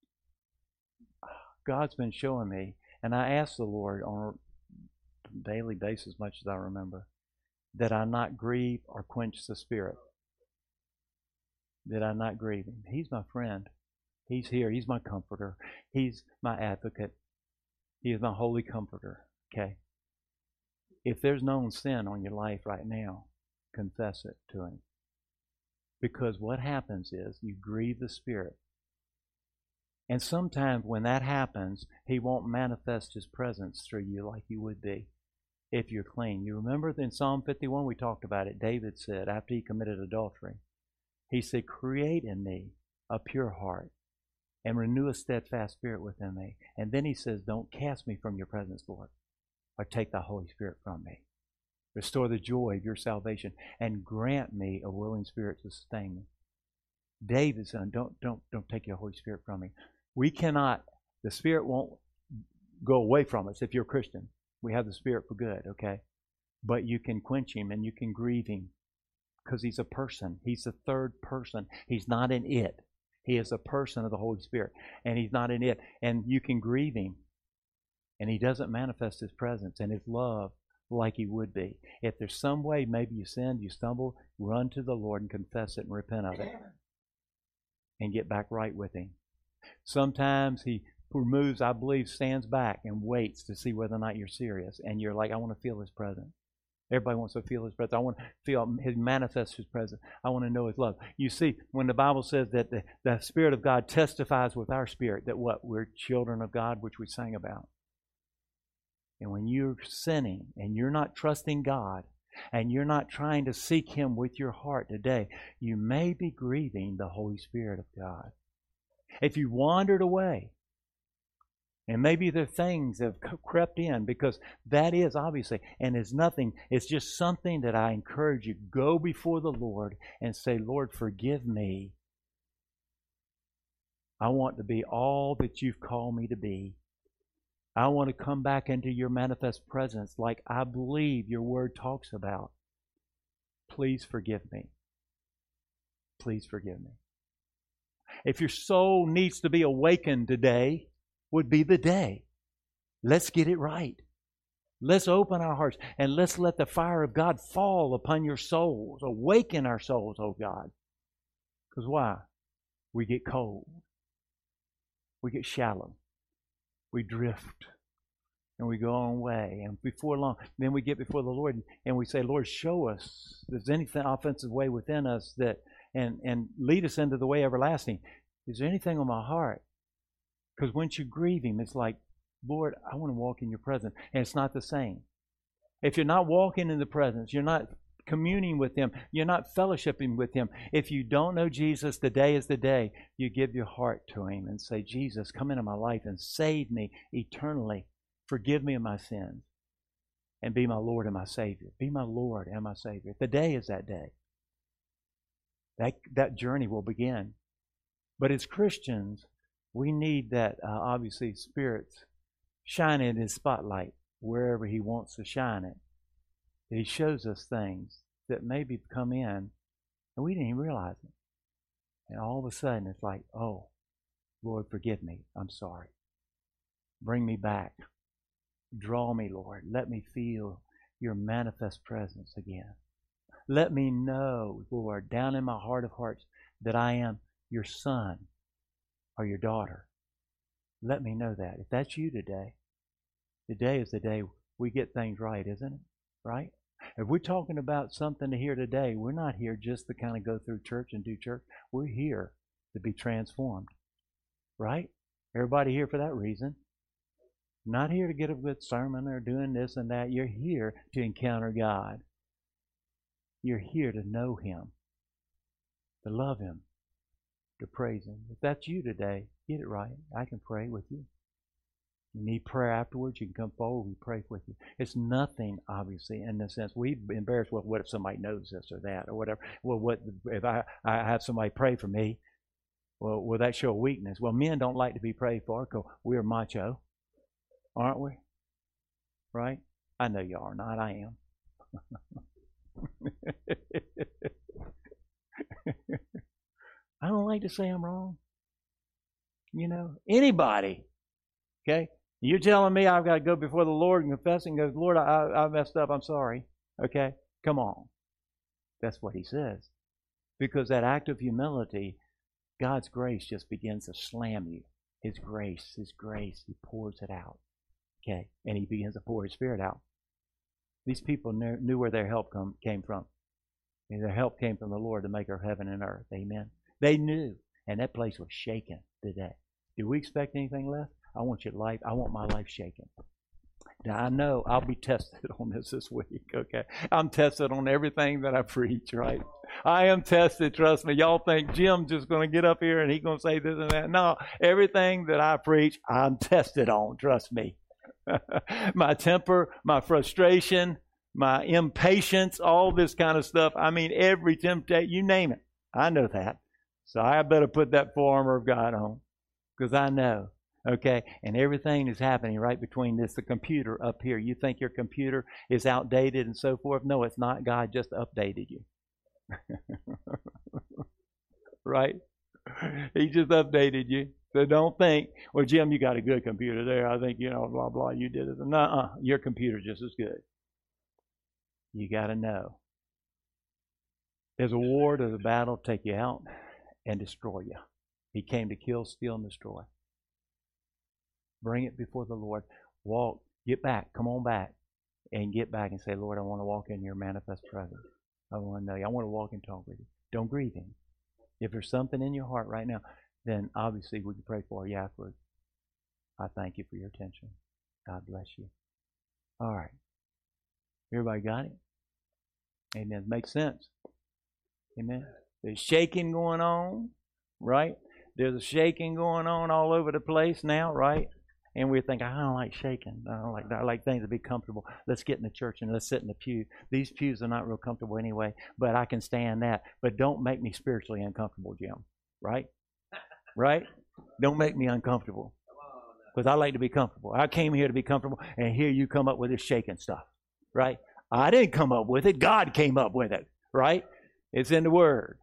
God's been showing me, and I ask the Lord on a daily basis, as much as I remember, that I not grieve or quench the Spirit. That I not grieve Him. He's my friend. He's here. He's my comforter. He's my advocate. He is my holy comforter. Okay? If there's known sin on your life right now, confess it to Him. Because what happens is you grieve the Spirit. And sometimes when that happens, He won't manifest His presence through you like He would be if you're clean. You remember in Psalm 51 we talked about it. David said after he committed adultery, he said, create in me a pure heart and renew a steadfast spirit within me. And then he says, don't cast me from your presence, Lord, or take the Holy Spirit from me. Restore the joy of your salvation and grant me a willing spirit to sustain me. David said, don't take your Holy Spirit from me. We cannot, the Spirit won't go away from us if you're a Christian. We have the Spirit for good, okay? But you can quench Him and you can grieve Him because He's a person. He's the third person. He's not in it. He is a person of the Holy Spirit, and He's not in it. And you can grieve Him, and He doesn't manifest His presence and His love like He would be. If there's some way, maybe you sinned, you stumbled, run to the Lord and confess it and repent of it and get back right with Him. Sometimes He removes, I believe, stands back and waits to see whether or not you're serious. And you're like, I want to feel His presence. Everybody wants to feel His presence. I want to feel His manifest His presence. I want to know His love. You see, when the Bible says that the Spirit of God testifies with our spirit that what? We're children of God, which we sang about. And when you're sinning and you're not trusting God and you're not trying to seek Him with your heart today, you may be grieving the Holy Spirit of God. If you wandered away, and maybe there are things that have crept in, because that is obviously, and it's nothing, it's just something that I encourage you, go before the Lord and say, Lord, forgive me. I want to be all that you've called me to be. I want to come back into your manifest presence like I believe your word talks about. Please forgive me. Please forgive me. If your soul needs to be awakened today, would be the day. Let's get it right. Let's open our hearts and let's let the fire of God fall upon your souls. Awaken our souls, oh God. Because why? We get cold. We get shallow. We drift. And we go our own way. And before long, then we get before the Lord and we say, Lord, show us if there's anything offensive way within us that and lead us into the way everlasting. Is there anything on my heart? Because once you grieve Him, it's like, Lord, I want to walk in your presence. And it's not the same. If you're not walking in the presence, you're not communing with Him, you're not fellowshipping with Him. If you don't know Jesus, today is the day you give your heart to Him and say, Jesus, come into my life and save me eternally. Forgive me of my sins. And be my Lord and my Savior. Be my Lord and my Savior. Today is that day. That journey will begin. But as Christians, we need that, obviously, Spirit's shining His spotlight wherever He wants to shine it. He shows us things that maybe come in and we didn't even realize it. And all of a sudden it's like, oh, Lord, forgive me. I'm sorry. Bring me back. Draw me, Lord. Let me feel your manifest presence again. Let me know, Lord, down in my heart of hearts that I am your son or your daughter. Let me know that. If that's you today is the day we get things right, isn't it? Right? If we're talking about something to hear today, we're not here just to kind of go through church and do church. We're here to be transformed. Right? Everybody here for that reason. Not here to get a good sermon or doing this and that. You're here to encounter God. You're here to know Him, to love Him, to praise Him. If that's you today, get it right. I can pray with you. You need prayer afterwards, you can come forward, we pray with you. It's nothing, obviously, in the sense, we embarrassed, well, what if somebody knows this or that or whatever? Well, what if I have somebody pray for me? Well, will that show a weakness? Well, men don't like to be prayed for because we're macho, aren't we? Right? I know you are not, I am. I don't like to say I'm wrong. You know, anybody, okay? You're telling me I've got to go before the Lord and confess and go, Lord, I messed up, I'm sorry. Okay? Come on. That's what He says. Because that act of humility, God's grace just begins to slam you. His grace, He pours it out. Okay? And He begins to pour His Spirit out. These people knew where their help came from. And their help came from the Lord, the maker of heaven and earth. Amen. They knew. And that place was shaken today. Do we expect anything less? I want your life. I want my life shaken. Now, I know I'll be tested on this week, okay? I'm tested on everything that I preach, right? I am tested, trust me. Y'all think Jim's just going to get up here and he's going to say this and that. No, everything that I preach, I'm tested on, trust me. My temper, my frustration, my impatience, all this kind of stuff. I mean, every temptation, you name it. I know that. So I better put that full armor of God on because I know. Okay, and everything is happening right between the computer up here. You think your computer is outdated and so forth. No, it's not. God just updated you. Right? He just updated you. So don't think, well, Jim, you got a good computer there. I think, blah, blah, you did it. No, your computer's just as good. You got to know. There's a war, there's a battle to take you out and destroy you. He came to kill, steal, and destroy. Bring it before the Lord. Walk. Get back. Come on back. And get back and say, Lord, I want to walk in your manifest presence. I want to know you. I want to walk and talk with you. Don't grieve Him. If there's something in your heart right now, then obviously we can pray for you afterwards. I thank you for your attention. God bless you. All right. Everybody got it? Amen. Makes sense. Amen. There's shaking going on, right? There's a shaking going on all over the place now, right? And we think, I don't like shaking. I like things to be comfortable. Let's get in the church and let's sit in the pew. These pews are not real comfortable anyway, but I can stand that. But don't make me spiritually uncomfortable, Jim. Right? Right? Don't make me uncomfortable. Because I like to be comfortable. I came here to be comfortable, and here you come up with this shaking stuff. Right? I didn't come up with it. God came up with it. Right? It's in the Word.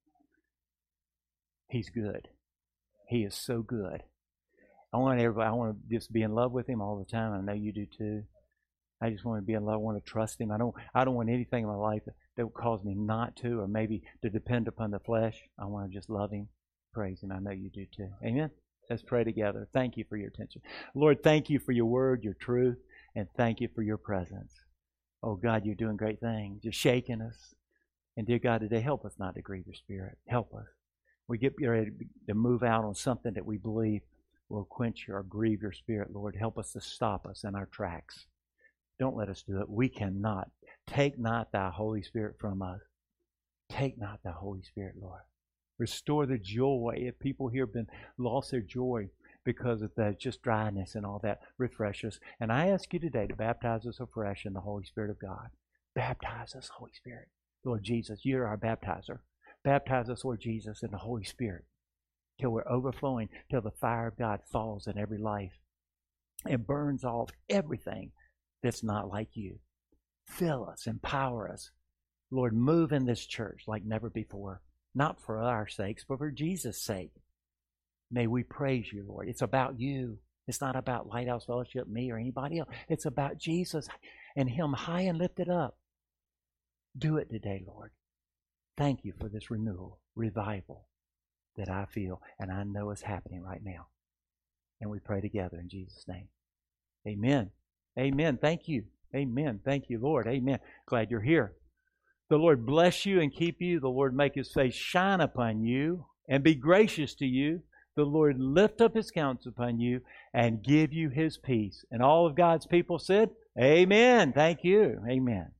He's good. He is so good. I want to just be in love with Him all the time. I know you do too. I just want to be in love. I want to trust Him. I don't want anything in my life that will cause me not to, or maybe to depend upon the flesh. I want to just love Him, praise Him. I know you do too. Amen? Let's pray together. Thank you for your attention. Lord, thank you for your word, your truth, and thank you for your presence. Oh God, you're doing great things. You're shaking us. And dear God, today, help us not to grieve your Spirit. Help us. We get ready to move out on something that we believe will quench or grieve your Spirit, Lord. Help us to stop us in our tracks. Don't let us do it. We cannot. Take not thy Holy Spirit from us. Take not thy Holy Spirit, Lord. Restore the joy. If people here have been lost their joy because of the just dryness and all that, refresh us. And I ask you today to baptize us afresh in the Holy Spirit of God. Baptize us, Holy Spirit. Lord Jesus, you're our baptizer. Baptize us, Lord Jesus, in the Holy Spirit till we're overflowing, till the fire of God falls in every life and burns off everything that's not like you. Fill us, empower us. Lord, move in this church like never before, not for our sakes, but for Jesus' sake. May we praise you, Lord. It's about you. It's not about Lighthouse Fellowship, me, or anybody else. It's about Jesus and Him high and lifted up. Do it today, Lord. Thank you for this renewal, revival that I feel and I know is happening right now. And we pray together in Jesus' name. Amen. Amen. Thank you. Amen. Thank you, Lord. Amen. Glad you're here. The Lord bless you and keep you. The Lord make His face shine upon you and be gracious to you. The Lord lift up His countenance upon you and give you His peace. And all of God's people said, Amen. Thank you. Amen.